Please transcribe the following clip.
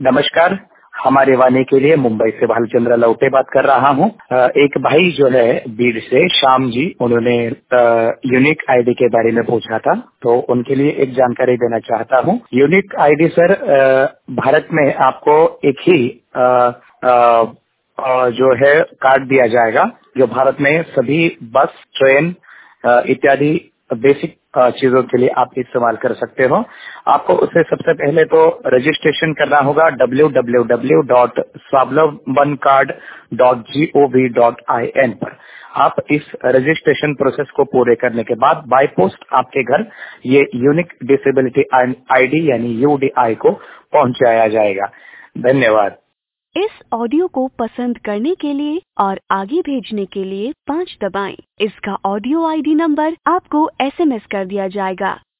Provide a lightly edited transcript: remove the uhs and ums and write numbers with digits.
नमस्कार। हमारे वाणी के लिए मुंबई से भालचंद्र लौटे बात कर रहा हूँ। एक भाई जो है बीड़ से श्याम जी, उन्होंने यूनिक आईडी के बारे में पूछा था, तो उनके लिए एक जानकारी देना चाहता हूँ। यूनिक आईडी सर, भारत में आपको एक ही जो है कार्ड दिया जाएगा, जो भारत में सभी बस, ट्रेन इत्यादि बेसिक चीजों के लिए आप इस्तेमाल कर सकते हो। आपको उससे सबसे पहले तो रजिस्ट्रेशन करना होगा www.swablabanCard.gov.in पर। आप इस रजिस्ट्रेशन प्रोसेस को पूरे करने के बाद बाय पोस्ट आपके घर ये यूनिक डिसेबिलिटी आईडी यानी यूडीआई को पहुंचाया जाएगा। धन्यवाद। इस ऑडियो को पसंद करने के लिए और आगे भेजने के लिए 5 दबाएं। इसका ऑडियो आईडी नंबर आपको एसएमएस कर दिया जाएगा।